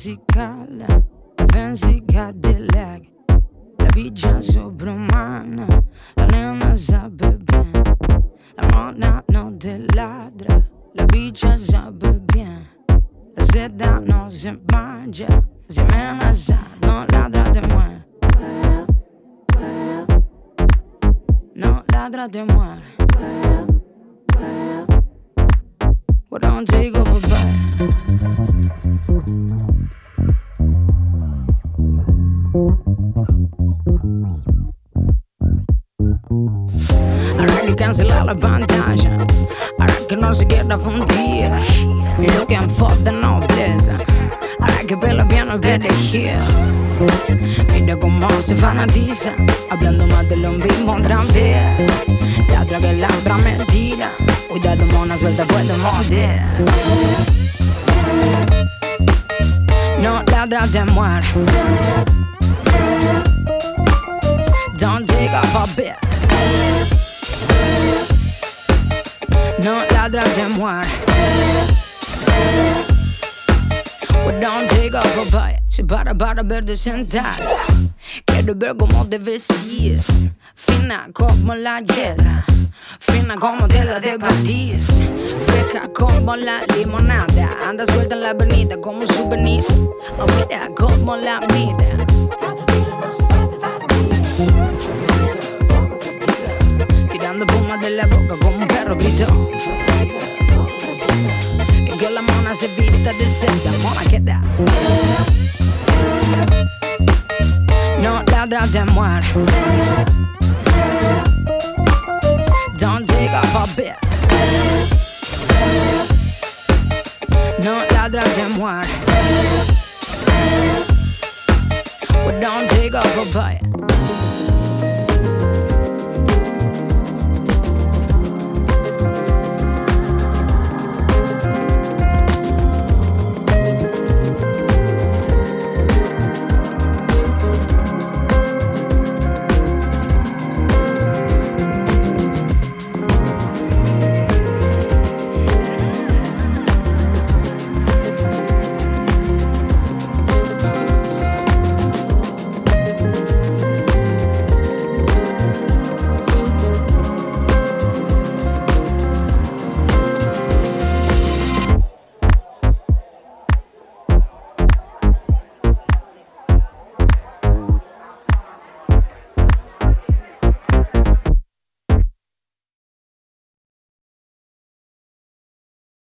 musical, la fancy Cadillac, la villa sobrumana, la nena sabe bien, la nonna no te ladra, la villa sabe bien, la seda no se mangia, si amenaza, no ladra de muere, no ladra de muere. Well, don't take over, but ahora que cancela la pantalla, ahora que no se queda fundida, looking for the nobleza, ahora que pela bien no puede elegir. Mira cómo se fanatiza, hablando más de lo mismo otra vez. Ladra que ladra mentira, cuidado mona suelta puede morder. No ladra de muere. Don't take off a bit. No ladra de muere. Well, don't take off a bite. Se para verde sentada. Quiero ver cómo te vestías. Fina como la hiedra, fina como tela de París, fresca como la limonada. Anda suelta en la avenida como un souvenir. Oh, mira como la mira. Tirando espuma de la boca como un perro gritó. Que la mona se vista de seda, mona que da. No ladra de muere. Don't take off a bit. No ladra de muere. Well, don't take off a bite.